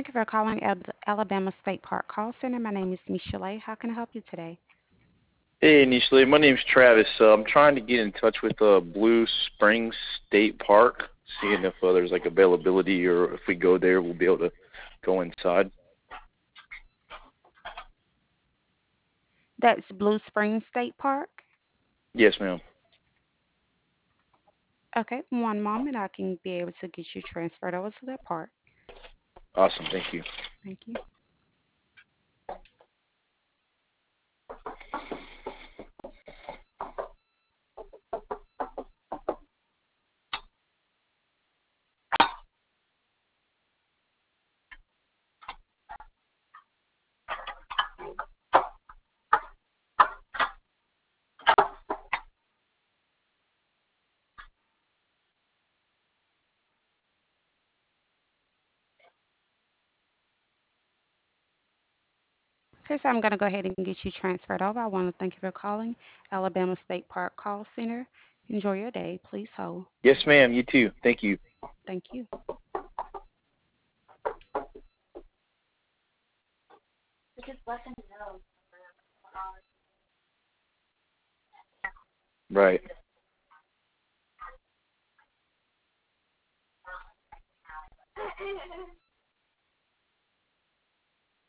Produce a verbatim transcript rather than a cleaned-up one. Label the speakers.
Speaker 1: Thank you for calling Al- Alabama State Park Call Center. My name is Michelle. How can I help you today?
Speaker 2: Hey, Nishley. My name's Travis. Uh, I'm trying to get in touch with uh, Blue Springs State Park, seeing if uh, there's like availability or if we go there, we'll be able to go inside.
Speaker 1: That's Blue Springs State Park.
Speaker 2: Yes, ma'am.
Speaker 1: Okay, one moment. I can be able to get you transferred over to that park.
Speaker 2: Awesome. Thank you.
Speaker 1: Thank you. Okay, so I'm going to go ahead and get you transferred over. I want to thank you for calling Alabama State Park Call Center. Enjoy your day. Please hold.
Speaker 2: Yes, ma'am. You too. Thank you.
Speaker 1: Thank you.
Speaker 2: Right.